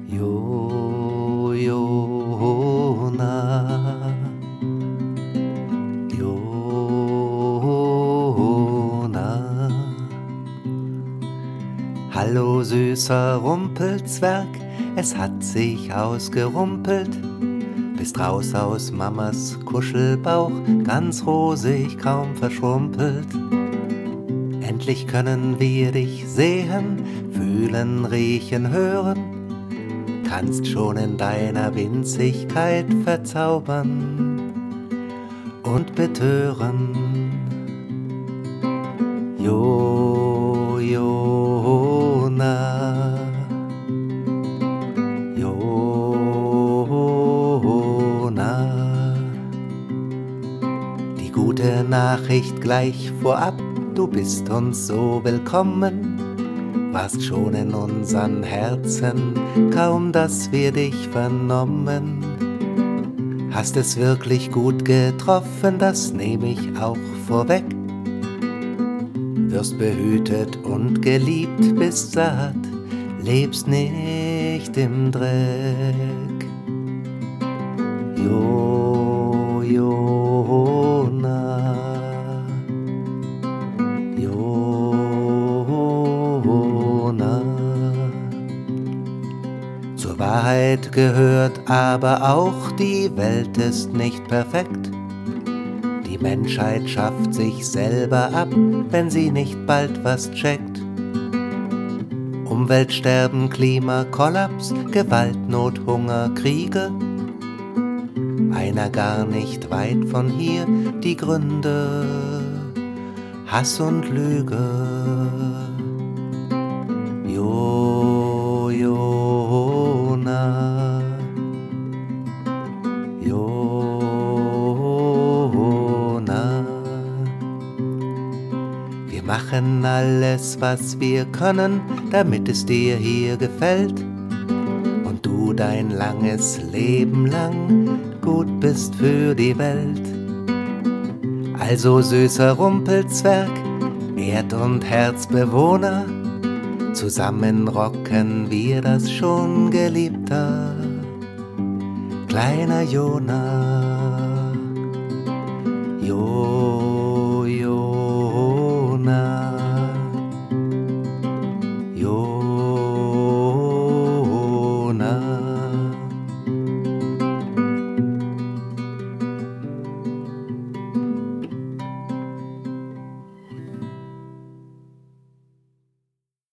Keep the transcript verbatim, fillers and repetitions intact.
Jo, Jona, Jona. Hallo süßer Rumpelzwerg, es hat sich ausgerumpelt, bist raus aus Mamas Kuschelbauch, ganz rosig, kaum verschrumpelt. Endlich können wir dich sehen, fühlen, riechen, hören, kannst schon in deiner Winzigkeit verzaubern und betören. Jo, Jona, Jona. Die gute Nachricht gleich vorab, du bist uns so willkommen, warst schon in unseren Herzen, kaum dass wir dich vernommen. Hast es wirklich gut getroffen, das nehm ich auch vorweg. Wirst behütet und geliebt, bist satt, lebst nicht im Dreck. Jo, Jona, Jona. Zur Wahrheit gehört aber auch, die Welt ist nicht perfekt. Die Menschheit schafft sich selber ab, wenn sie nicht bald was checkt. Umweltsterben, Klimakollaps, Gewaltnot, Hunger, Kriege. Einer gar nicht weit von hier, die Gründe, Hass und Lüge. Jo, Jona, Jona. Wir machen alles, was wir können, damit es dir hier gefällt und du dein langes Leben lang gut bist für die Welt. Also süßer Rumpelzwerg, Erd- und Herzbewohner, zusammen rocken wir das schon, geliebter kleiner Jona. Jo, Jona, Jona.